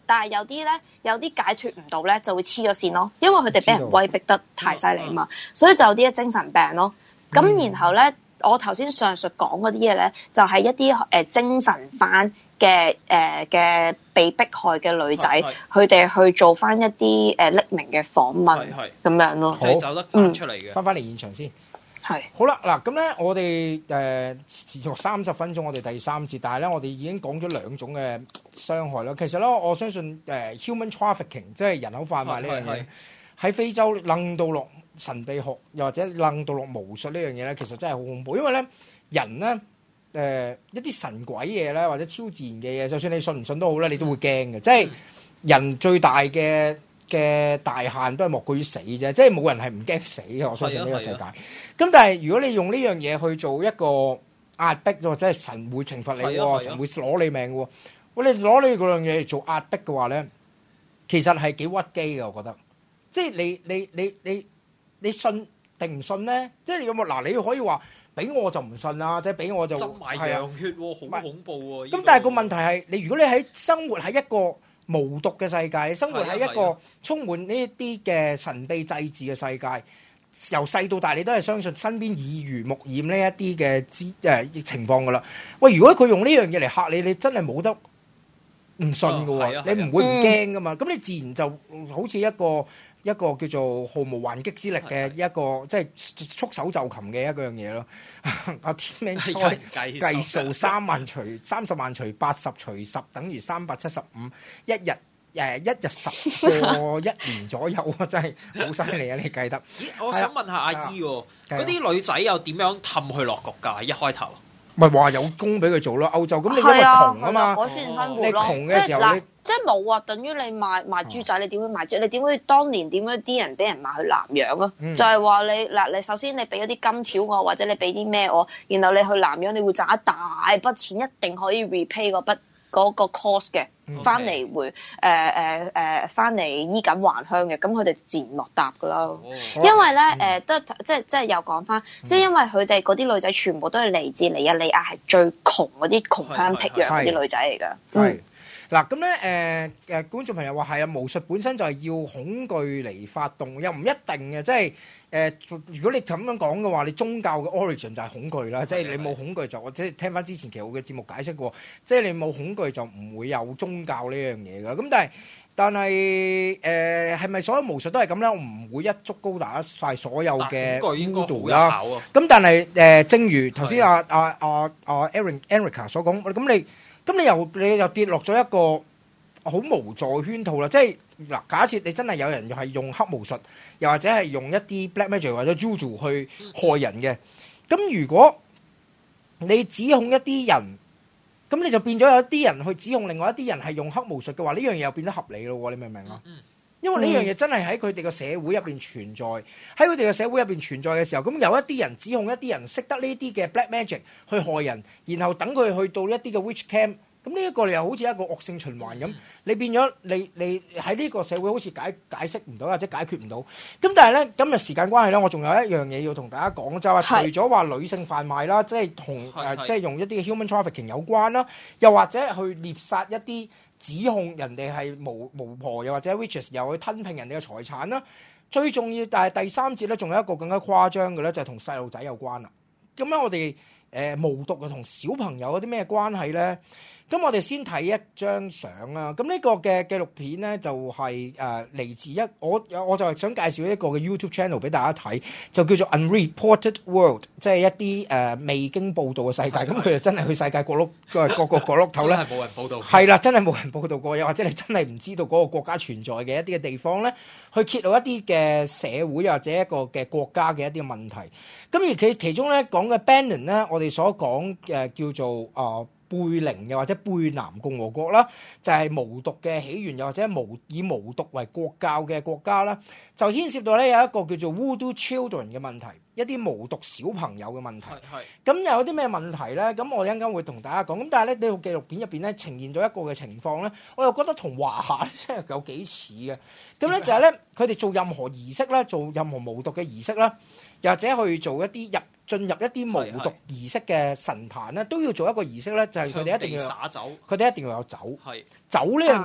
但係有啲咧，有啲解脫唔到咧，就會黐咗線咯，因為佢哋俾人威逼得太犀利啊嘛，所以就有啲精神病咯。咁、嗯、然後咧，我頭先上述講嗰啲嘢咧，就係、是、一啲誒、呃、精神翻嘅誒嘅被迫害嘅女仔，佢哋去做翻一啲誒匿名嘅訪問咁樣咯， 就係走得翻出嚟嘅。 翻返嚟現場先。 係好啦，嗱咁咧，我哋誒持續三十分鐘，我哋第三節，但係咧，我哋已經講咗兩種嘅傷害啦。其實咧，我相信誒、呃、human trafficking 即係人口販賣呢樣嘢，喺非洲楞到落神秘學，又或者楞到落巫術呢樣嘢咧，其實真係好恐怖。因為咧，人咧誒、呃、一啲神鬼嘢咧，或者超自然嘅嘢，就算你信唔信都好咧，你都會驚嘅。即係人最大嘅嘅大限都係莫過於死啫，即係冇人係唔驚死嘅。我相信呢個世界。咁但係如果你用呢樣嘢去做一個壓迫，或者係神會懲罰你喎，神會攞你命喎。喂，你攞你嗰樣嘢嚟做壓迫嘅話咧，其實係幾屈機嘅，我覺得。即係你你你你你信定唔信咧？即係你咁嗱，你可以話俾我就唔信啦，即係俾我就浸埋羊血喎，好恐怖喎。 咁但係個問題係，你如果你喺生活喺一個無毒嘅世界，你生活喺一個充滿呢一啲嘅神秘祭祀嘅世界。由細到大，你都係相信身邊耳濡目染呢一啲嘅之誒情況噶啦。喂，如果佢用呢樣嘢嚟嚇你，你真係冇得唔信噶喎，哦啊啊、你唔會唔驚噶嘛？咁、嗯、你自然就好似一個一個叫做毫無還擊之力嘅一個，即係、啊、束手就擒嘅一個樣嘢咯。阿天命菜計數三萬除三十萬除八十除十等於三百七十五一日。誒一日十個一年左右啊，真係好犀利啊！你計得？ 咦，我想問下阿姨喎，嗰啲女仔又點樣氹佢落局㗎？一開頭咪話有工俾佢做咯，歐洲咁你因為窮啊嘛， 改善生活你窮嘅時候你即係冇啊，等於你賣賣豬仔，你點會賣豬？你點會當年點樣啲人俾人賣去南洋啊？嗯、就係話你嗱，你首先你俾一啲金條我，或者你俾啲咩我，然後你去南洋，你會賺一大筆錢，一定可以 repay 嗰筆。嗰個 cost 嘅，翻嚟會誒誒誒翻嚟衣錦還鄉嘅，咁佢哋自然落搭噶啦。哦、因為咧誒、呃，都即係即係又講翻，即係因為佢哋嗰啲女仔全部都係嚟自尼日利亞，係最窮嗰啲窮鄉僻壤嗰啲女仔嚟㗎。係嗱咁咧誒誒，觀眾朋友話係啊，巫術本身就係要恐懼嚟發動，又唔一定嘅，即係。誒、呃，如果你咁樣講嘅話，你宗教嘅 origin 就係恐懼啦，即係你冇恐懼就，我即係聽翻之前期我嘅節目解釋過，即係你冇恐懼就唔會有宗教呢樣嘢噶。咁但係但係誒係咪所有巫術都係咁咧？我唔會一竹篙打晒所有嘅巫術啦。咁但係誒、呃，正如頭先阿阿阿阿 Eric Erica 所講，咁你咁你又你又跌落咗一個好無助圈套啦，即係。嗱，假設你真係有人又係用黑巫術，又或者係用一啲 black magic 或者 juju 去害人嘅，咁如果你指控一啲人，咁你就變咗有一啲人去指控另外一啲人係用黑巫術嘅話，呢樣嘢又變得合理咯，你明唔明啊？因為呢樣嘢真係喺佢哋嘅社會入邊存在，喺佢哋嘅社會入邊存在嘅時候，咁有一啲人指控一啲人識得呢啲嘅 black magic 去害人，然後等佢去到一啲嘅 witch camp。咁呢一個你又好似一個惡性循環咁，你變咗你你喺呢個社會好似解解釋唔到或者解決唔到。咁但係咧，今日時間關係咧，我仲有一樣嘢要同大家講，就係、是、除咗話女性販賣啦，即係同誒即係用一啲 human trafficking 有關啦，又或者去獵殺一啲指控人哋係巫巫婆，又或者 witches 又去吞併人哋嘅財產啦。最重要，但係第三節咧，仲有一個更加誇張嘅咧，就係同細路仔有關啦。咁咧，我哋誒巫毒啊，同小朋友有啲咩關係咧？咁我哋先睇一張相啦。咁呢個嘅紀錄片咧就係誒嚟自一我我就係想介紹一個嘅 YouTube channel 俾大家睇，就叫做 Unreported World， 即係一啲誒、呃、未經報導嘅世界。咁佢就真係去世界各碌各個個角落頭咧，真係冇人報導。係啦，真係冇人報導過，又或者你真係唔知道嗰個國家存在嘅一啲嘅地方咧，去揭露一啲嘅社會或者一個嘅國家嘅一啲問題。咁而佢其中咧講嘅 Benin 咧，我哋所講嘅叫做啊。呃貝寧又或者貝南共和國啦，就係、是、巫毒嘅起源，又或者巫以巫毒為國教嘅國家啦，就牽涉到咧有一個叫做 Voodoo Children 嘅問題，一啲巫毒小朋友嘅問題。係係。咁又有啲咩問題咧？咁我一陣間會同大家講。咁但係咧呢套紀錄片入邊咧呈現咗一個嘅情況咧，我又覺得同華夏真係有幾似嘅。咁咧就係咧，佢哋做任何儀式啦，做任何巫毒嘅儀式啦，又或者去做一啲入。進入一啲巫毒儀式嘅神壇咧，都要做一個儀式咧，就係佢哋一定要灑酒，佢哋一定要有酒。係酒呢樣嘢咧，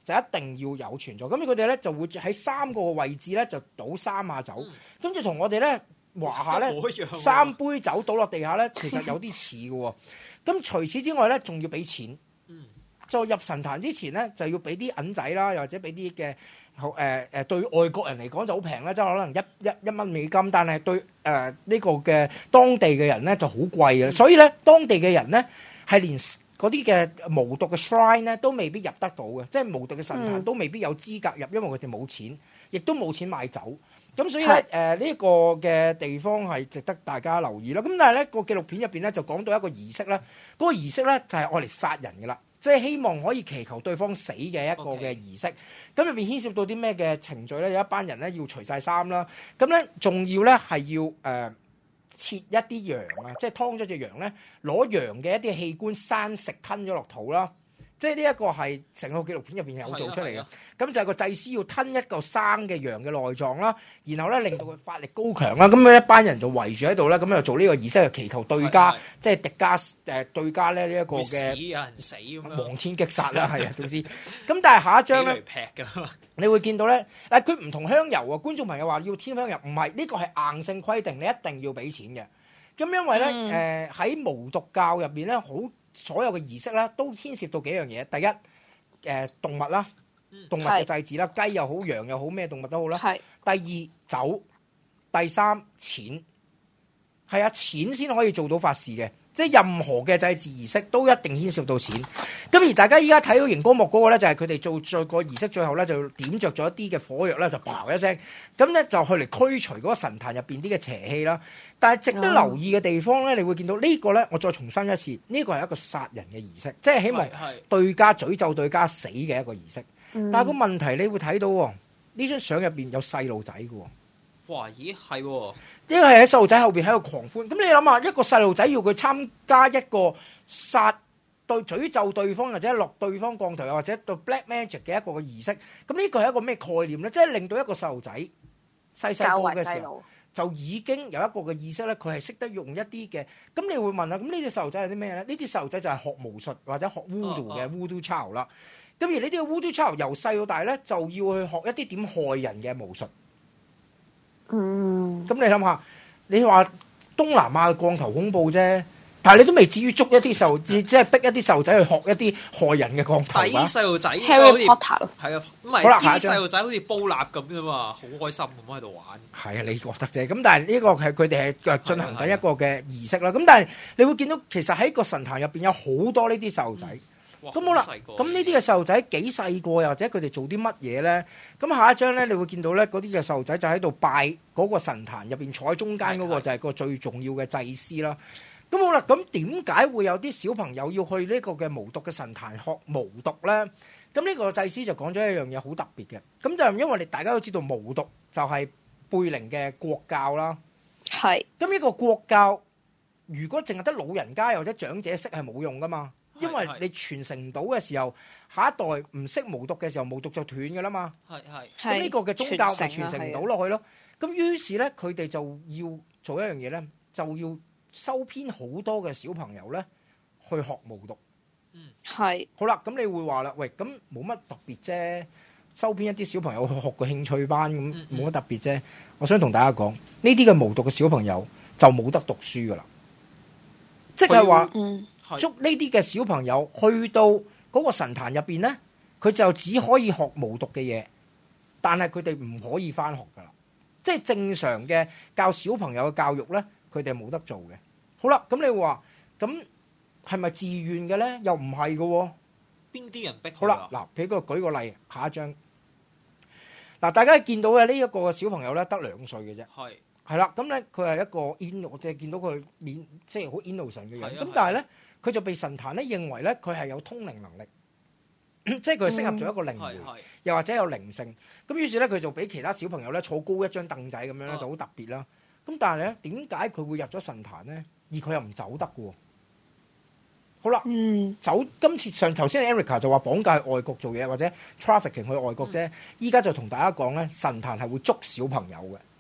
就一定要有存在。咁佢哋咧就會喺三個位置咧就倒三下酒，跟住同我哋咧話下咧三杯酒倒落地下咧，其實有啲似嘅喎。咁除此之外咧，仲要俾錢。再入神壇之前咧，就要俾啲銀仔啦，又或者俾啲嘅誒誒對外國人嚟講就好平啦，即係可能一一一蚊美金，但係對誒呢、呃這個嘅當地嘅人咧就好貴嘅，所以咧當地嘅人咧係連嗰啲嘅無毒嘅 shrine 咧都未必入得到嘅，即係無毒嘅神壇都未必有資格入，因為佢哋冇錢，亦都冇錢買酒。咁所以咧誒呢一個嘅地方係值得大家留意啦。咁但係咧個紀錄片入邊咧就講到一個儀式咧，嗰、那個儀式咧就係愛嚟殺人嘅啦。即係希望可以祈求對方死嘅一個嘅儀式，咁入邊牽涉到啲咩嘅程序咧？有一班人咧要除晒衫啦，咁咧仲要咧係要誒、呃、切一啲羊啊，即係劏咗隻羊咧，攞羊嘅一啲器官生食吞咗落肚啦。即係呢一個係成個紀錄片入邊有做出嚟嘅，咁就係個祭司要吞一嚿生嘅羊嘅內臟啦，然後咧令到佢法力高強啦，咁一班人就圍住喺度啦，咁就做呢個儀式，祈求對家，即係敵家誒、呃、對家咧呢一個嘅有人死咁樣， 黃天擊殺啦，係啊，總之咁但係下一張咧，你會見到咧，誒佢唔同香油啊，觀眾朋友話要添香油，唔係呢個係硬性規定，你一定要俾錢嘅。咁因為咧誒喺無毒教入邊咧好。所有嘅儀式咧都牽涉到幾樣嘢。第一，誒、呃、動物啦，動物嘅祭祀啦，雞又好，羊又好，咩動物都好啦。係。第二，酒。第三，錢。係啊，錢先可以做到法事嘅，即係任何嘅祭祀儀式都一定牽涉到錢。咁而大家依家睇到熒光幕嗰個咧，就係佢哋做做個儀式，最後咧就點着咗一啲嘅火藥咧，就嘭一聲，咁咧就去嚟驅除嗰個神壇入邊啲嘅邪氣啦。但係值得留意嘅地方咧，你會見到呢個咧，我再重申一次，呢個係一個殺人嘅儀式，即係希望對家詛咒對家死嘅一個儀式。但係個問題，你會睇到喎，呢張相入邊有細路仔嘅喎。 哇！咦，係喎， 因為喺細路仔後邊喺度狂歡。咁你諗下，一個細路仔要佢參加一個殺對詛咒對方或者落對方降頭，又或者對 black magic 嘅一個嘅儀式，咁呢個係一個咩概念咧？即係令到一個細路仔細細個嘅時候就已經有一個嘅意識咧，佢係識得用一啲嘅。咁你會問啊，咁呢啲細路仔係啲咩咧？呢啲細路仔就係學巫術或者學 voodoo 嘅 voodoo child 啦。咁而呢啲嘅 voodoo child 由細到大咧，就要去學一啲點害人嘅巫術。 嗯， 咁你諗下，你話東南亞嘅降頭恐怖啫，但係你都未至於捉一啲細路，即係逼一啲細路仔去學一啲害人嘅降頭啊！ 啲細路仔 Harry Potter 係啊，唔係啲細路仔好似煲蠟咁啫嘛，好開心咁喺度玩。係啊，你覺得啫？咁但係呢個係佢哋係進行緊一個嘅儀式啦。咁但係你會見到其實喺個神壇入邊有好多呢啲細路仔。咁好啦，咁呢啲嘅細路仔幾細個，又或者佢哋做啲乜嘢咧？咁下一張咧，你會見到咧，嗰啲嘅細路仔就喺度拜嗰個神壇入邊，坐喺中間嗰個就係個最重要嘅祭司啦。咁好啦，咁點解會有啲小朋友要去呢個嘅無毒嘅神壇學無毒咧？咁呢個祭司就講咗一樣嘢好特別嘅，咁就因為你大家都知道無毒就係貝寧嘅國教啦。 係。咁呢個國教如果淨係得老人家或者長者識係冇用噶嘛？因為你傳承唔到嘅時候，下一代唔識無毒嘅時候，無毒就斷㗎啦嘛。係係。咁呢個嘅宗教咪傳承唔到落去咯。咁於是咧，佢哋就要做一樣嘢咧，就要收編好多嘅小朋友咧去學無毒。嗯，係。好啦，咁你會話啦，喂，咁冇乜特別啫，收編一啲小朋友去學個興趣班咁，冇乜特別啫。我想同大家講，呢啲嘅無毒嘅小朋友就冇得讀書㗎啦，即係話。嗯。捉呢啲嘅小朋友去到嗰個神壇入邊咧，佢就只可以學無毒嘅嘢，但係佢哋唔可以翻學噶啦。即係正常嘅教小朋友嘅教育咧，佢哋冇得做嘅。好啦，咁你話咁係咪自願嘅咧？又唔係嘅。 邊啲人逼？ 好啦，嗱，俾個舉個例，下一張。嗱，大家見到嘅呢一個小朋友咧，得兩歲嘅啫。係係啦，咁咧佢係一個 in，我淨係見到佢面即係好 innocent 嘅樣。咁但係咧。佢就被神壇咧認為咧，佢係有通靈能力，即係佢係適合做一個靈媒，嗯、又或者有靈性。咁於是咧，佢就比其他小朋友咧坐高一張凳仔咁樣咧，就好特別啦。咁但係咧，點解佢會入咗神壇咧？而佢又唔走得嘅喎。好啦，嗯、走今次上頭先 Erica 就話綁架去外國做嘢，或者 trafficking 去外國啫。依家、嗯、就同大家講咧，神壇係會捉小朋友嘅。嗯，咁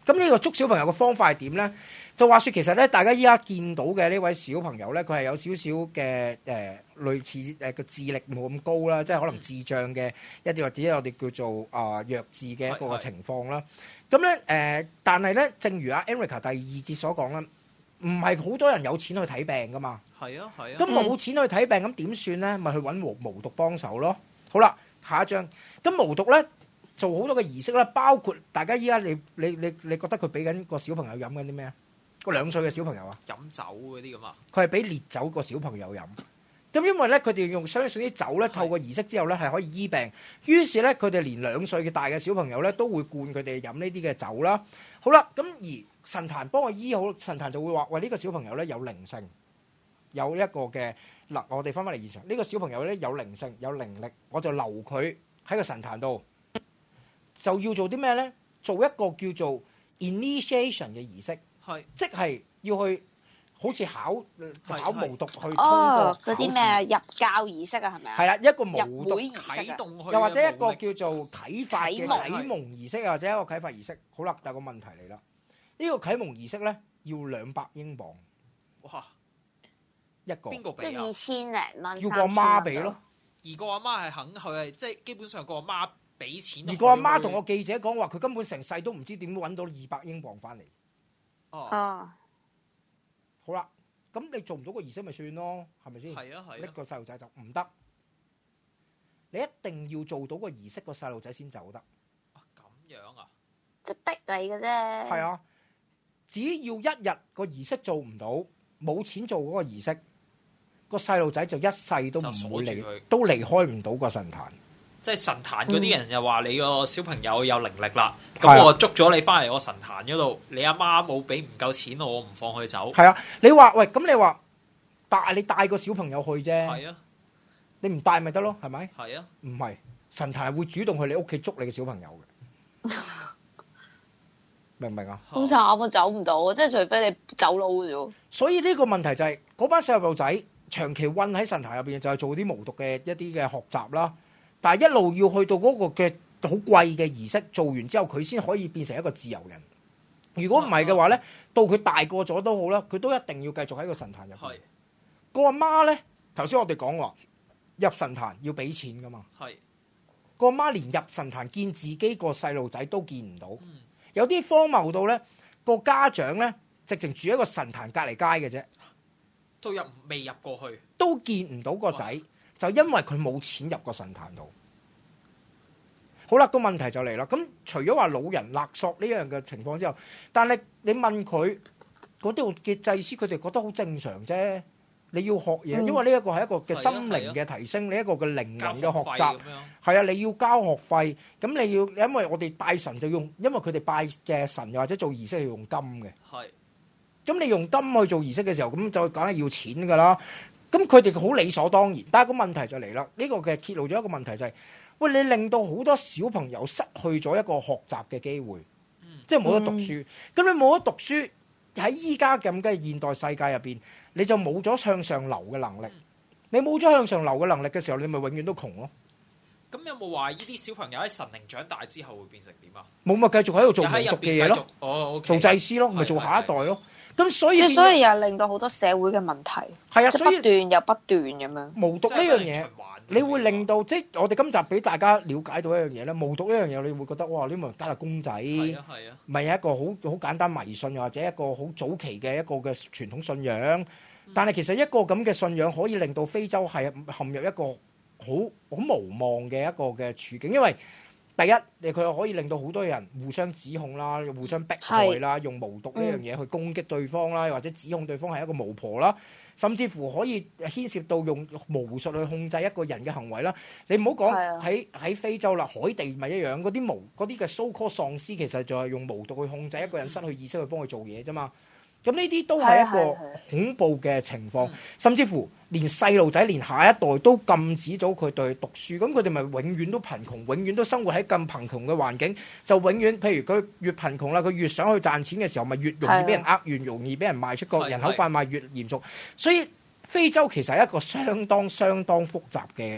咁呢個捉小朋友嘅方法係點咧？就話說其實咧，大家依家見到嘅呢位小朋友咧，佢係有少少嘅誒類似誒個智力冇咁高啦，即係可能智障嘅一啲或者我哋叫做啊、呃、弱智嘅一個情況啦。咁咧誒，但係咧，正如阿 Erica 第二節所講啦，唔係好多人有錢去睇病噶嘛。 係啊係啊。 咁冇錢去睇病，咁點算咧？咪去揾無無毒幫手咯。好啦，下一張。咁無毒咧做好多嘅儀式啦，包括大家依家你你你你覺得佢俾緊個小朋友飲緊啲咩啊？個兩歲嘅小朋友啊， 飲酒嗰啲咁啊， 佢係俾烈酒個小朋友飲。咁因為咧，佢哋用相信啲酒咧，透過儀式之後咧，係可以醫病。於是咧，佢哋連兩歲嘅大嘅小朋友咧，都會灌佢哋飲呢啲嘅酒啦。好啦，咁而神壇幫佢醫好，神壇就會話：喂，呢個小朋友咧有靈性，有一個嘅嗱，我哋翻返嚟現場，呢個小朋友咧有靈性，有靈力，我就留佢喺個神壇度，就要做啲咩咧？做一個叫做 initiation 嘅儀式。係，即係要去好似考考無毒去通過哦，嗰啲咩入教儀式啊，係咪啊？ 係啦，一個無毒啟動， 又或者一個叫做啟發嘅啟蒙儀式，或者一個啟發儀式。好啦，但係個問題嚟啦，呢個啟蒙儀式咧要兩百英鎊，哇，一個邊個俾啊？ 即係二千零蚊， 要個阿媽俾咯。 而個阿媽係肯去，係即係基本上個阿媽俾錢。 而個阿媽同個記者講話，佢根本成世都唔知點揾到二百英鎊翻嚟。 哦，啊、 好啦，咁你做唔到個儀式咪算咯，係咪先？係啊係啊，拎個細路仔就唔得，你一定要做到個儀式，個細路仔先走得。 咁樣啊？ 即係逼你嘅啫。 係啊，只要一日個儀式做唔到，冇錢做嗰個儀式，個細路仔就一世都唔會離，都離開唔到個神壇。 即係神壇嗰啲人又話你個小朋友有靈力啦，咁、嗯、我捉咗你翻嚟我神壇嗰度，你阿媽冇俾唔夠錢我，我唔放佢走。係啊，你話喂，咁你話帶你帶個小朋友去啫， 係啊， 你唔帶咪得咯，係咪？ 係啊， 唔係神壇係會主動去你屋企捉你嘅小朋友嘅，明唔明啊？ 好慘啊，走唔到，即係除非你走佬嘅啫。所以呢個問題就係、是、嗰班細路仔長期韞喺神壇入邊，就係做啲無毒嘅一啲嘅學習啦。但係一路要去到嗰個嘅好貴嘅儀式做完之後，佢先可以變成一個自由人。如果唔係嘅話咧，到佢大個咗都好啦，佢都一定要繼續喺個神壇入邊。個阿媽咧，頭先我哋講話入神壇要俾錢噶嘛。係個阿媽連入神壇見自己個細路仔都見唔到，嗯、有啲荒謬到咧，個家長咧直情住喺個神壇隔離街嘅啫， 都入未入過去， 都見唔到個仔。就因為佢冇錢入個神壇度，好啦，個問題就嚟啦。咁除咗話老人勒索呢樣嘅情況之後，但係你問佢嗰啲嘅祭司，佢哋覺得好正常啫。你要學嘢，嗯、因為呢一個係一個嘅心靈嘅提升，你、啊啊、一個嘅靈魂嘅學習，係啊，你要交學費。咁你要，因為我哋拜神就用，因為佢哋拜嘅神又或者做儀式係用金嘅。係，咁你用金去做儀式嘅時候，咁就梗係要錢噶啦。咁佢哋好理所當然，但係個問題就嚟啦。呢、這個嘅揭露咗一個問題就係、是，喂，你令到好多小朋友失去咗一個學習嘅機會，嗯、即係冇得讀書。咁、嗯、你冇得讀書，喺依家咁嘅現代世界入邊，你就冇咗向上流嘅能力。嗯、你冇咗向上流嘅能力嘅時候，你咪永遠都窮咯。 咁有冇話呢啲小朋友喺神靈長大之後會變成點啊？ 冇咪繼續喺度做無毒嘅嘢咯， 哦 okay、 做祭司咯，咪做下一代咯。咁所以即係所以又令到好多社會嘅問題，係啊，所以不斷又不斷咁樣。 無毒呢樣嘢，你會令到即係我哋今集俾大家了解到一樣嘢咧。無毒呢樣嘢，你會覺得哇，呢咪加勒公仔，係啊係啊，咪係一個好好簡單迷信，又或者一個好早期嘅一個嘅傳統信仰。但係其實一個咁嘅信仰可以令到非洲係陷入一個好好無望嘅一個嘅處境，因為第一，你佢可以令到好多人互相指控啦，互相迫害啦，用無毒呢樣嘢去攻擊對方啦，或者指控對方係一個巫婆啦，甚至乎可以牽涉到用巫術去控制一個人嘅行為啦。你唔好講喺喺非洲啦，海地咪一樣，嗰啲巫嗰啲嘅 so called 喪屍其實就係用無毒去控制一個人失去意識去幫佢做嘢啫嘛。咁呢啲都係一個恐怖嘅情況，甚至乎連細路仔、連下一代都禁止咗佢對讀書，咁佢哋咪永遠都貧窮，永遠都生活喺咁貧窮嘅環境，就永遠譬如佢越貧窮啦，佢越想去賺錢嘅時候，咪越容易俾人呃，越容易俾人賣出國，人口販賣越嚴重。所以非洲其實係一個相當相當複雜嘅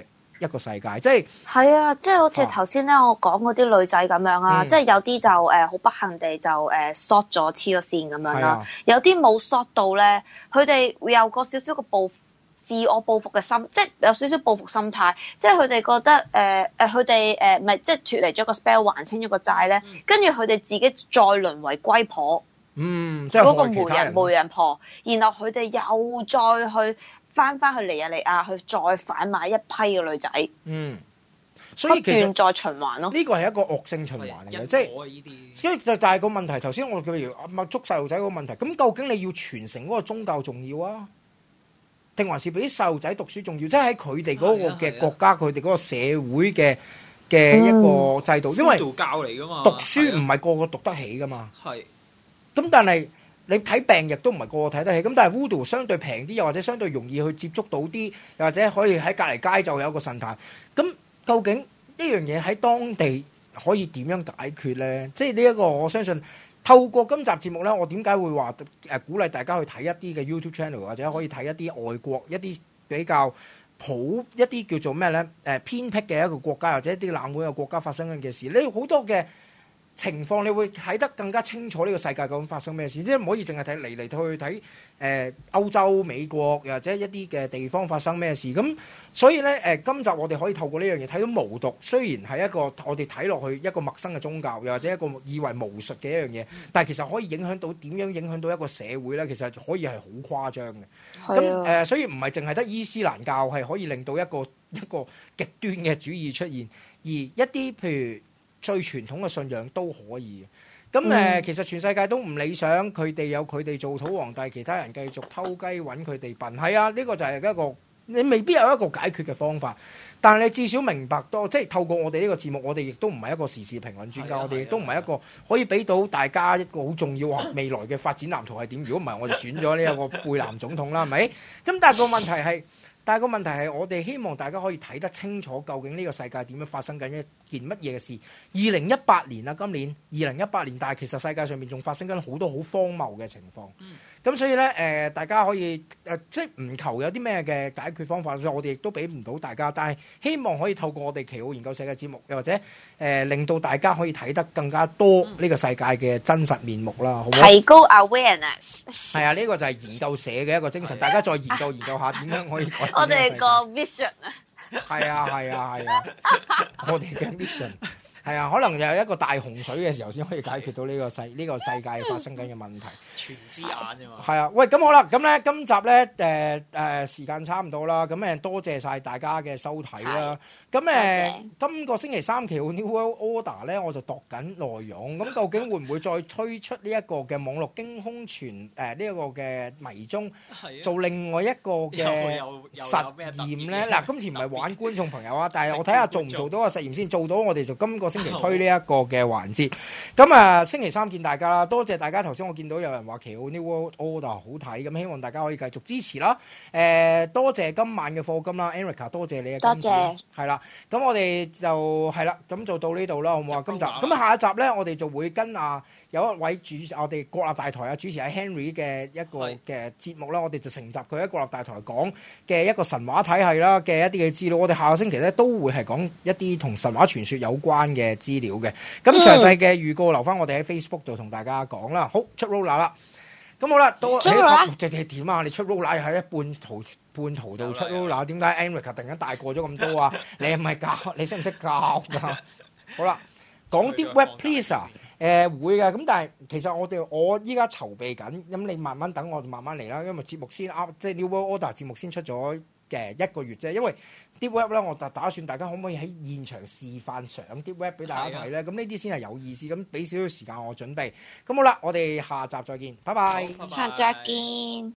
一個世界，即係係啊，即係好似頭先咧我講嗰啲女仔咁樣啊， 嗯即係有啲就誒好不幸地就誒 short 咗黐咗線咁樣啦， 啊有啲冇 short 到咧，佢哋會有個少少嘅報自我報復嘅心，即係有少少報復心態，即係佢哋覺得誒誒佢哋誒唔係即係脫離咗個 spell 還清咗個債咧，跟住佢哋自己再淪為龜婆。 嗯，即係嗰個媒害其他人人媒人婆，然後佢哋又再去翻翻去尼日利亞，去再販賣一批嘅女仔， 嗯，所不以其實斷再循環咯。 呢個係一個惡性循環嚟嘅，即係。 呢啲。 所以就但係個問題，頭先我譬如阿麥捉細路仔嗰個問題，咁究竟你要傳承嗰個宗教重要啊，定還是俾啲細路仔讀書重要？即係喺佢哋嗰個嘅國家，佢哋嗰個社會嘅嘅一個制度，因為輔導教嚟噶嘛， 讀書唔係個個讀得起噶嘛。 係。 咁但係你睇病亦都唔係個個睇得起，咁但係 Voodoo 相對平啲，又或者相對容易去接觸到啲，又或者可以喺隔離街就有一個神壇。咁究竟呢樣嘢喺當地可以點樣解決咧？即係呢一個我相信透過今集節目咧，我點解會話誒鼓勵大家去睇一啲嘅 YouTube channel，或者可以睇一啲外國一啲比較普一啲叫做咩咧誒偏僻嘅一個國家，或者一啲冷門嘅國家發生緊嘅事，你好多嘅情況你會睇得更加清楚呢個世界究竟發生咩事，即係唔可以淨係睇嚟嚟去去睇誒歐洲、美國又或者一啲嘅地方發生咩事。咁所以咧誒、呃，今集我哋可以透過呢樣嘢睇到巫毒，雖然係一個我哋睇落去一個陌生嘅宗教，又或者一個以為巫術嘅一樣嘢，但係其實可以影響到點樣影響到一個社會咧，其實可以係好誇張嘅。咁誒、 啊呃，所以唔係淨係得伊斯蘭教係可以令到一個一個極端嘅主義出現，而一啲譬如最傳統嘅信仰都可以。咁誒、呃嗯， 其實全世界都唔理想，佢哋有佢哋做土皇帝，其他人繼續偷雞揾佢哋笨。係啊，呢、這個就係一個你未必有一個解決嘅方法，但係你至少明白多，即係透過我哋呢個節目，我哋亦都唔係一個時事評論專家， 係啊我哋亦係啊都唔係一個可以俾到大家一個好重要話未來嘅發展藍圖係點。如果唔係，我就選咗呢一個貝南總統啦，係咪？咁但係個問題係。但係個問題係，我哋希望大家可以睇得清楚，究竟呢個世界點樣發生緊一件乜嘢嘅事。二零一八年啦，今年二零一八年，但係其實世界上面仲發生緊好多好荒謬嘅情況。咁、嗯、所以咧，誒、呃、大家可以誒、呃，即係唔求有啲咩嘅解決方法，我哋亦都俾唔到大家。但係希望可以透過我哋奇奧研究社嘅節目，又或者誒、呃、令到大家可以睇得更加多呢個世界嘅真實面目啦，好唔好？ 提高 awareness。 係啊，呢、這個就係研究社嘅一個精神，大家再研究研究下點樣可以改變我哋個呢 vision 啊， 係啊係啊係啊，我哋嘅 mission 係啊，可能又有一個大洪水嘅時候先可以解決到呢個世呢、這個世界發生緊嘅問題。 全知眼啫嘛。 係啊，喂，咁好啦，咁咧今集咧誒誒時間差唔多啦，咁誒多謝晒大家嘅收睇啦。咁誒、呃、今個星期三期 New World Order 咧，我就度緊內容，咁究竟會唔會再推出呢一個嘅網絡驚兇傳誒呢一個嘅迷蹤，做另外一個嘅實驗咧？嗱，今次唔係玩觀眾朋友啊，但係我睇下做唔做到個實驗先，做到我哋就今個星期推呢一個嘅環節。咁啊，星期三見大家啦，多謝大家。頭先我見到有人話奇奧 New World Order 好睇，咁希望大家可以繼續支持啦。誒、呃，多謝今晚嘅課金啦 ，Erica， 多謝你嘅金主， 多謝， 係啦。咁我哋就係啦，咁就到呢度啦，好唔好啊？今集咁下一集咧，我哋就會跟啊有一位主我哋國立大台啊主持喺 Henry 嘅一個嘅節目啦，我哋就承襲佢喺國立大台講嘅一個神話體系啦嘅一啲嘅資料。我哋下個星期咧都會係講一啲同神話傳說有關嘅資料嘅。咁詳細嘅預告留翻我哋喺 Facebook 度同大家講啦。好，出 roller 啦。咁好啦，到出 roller 你你點啊？你出 roller 喺一半途半途度出 roller，點解 Erica 突然間大個咗咁多啊？你係咪教？你識唔識教㗎？好啦，講啲 web please 啊，誒、呃、會嘅。咁但係其實我哋我依家籌備緊，咁你慢慢等我，慢慢嚟啦。因為節目先啱，即係 New World Order 節目先出咗嘅一個月啫。因為啲 web 咧，我就打算大家可唔可以喺現場示範上啲 web 俾大家睇咧？咁呢啲先係有意思。咁俾少少時間我準備。咁好啦，我哋下集再見，拜拜。 下集見。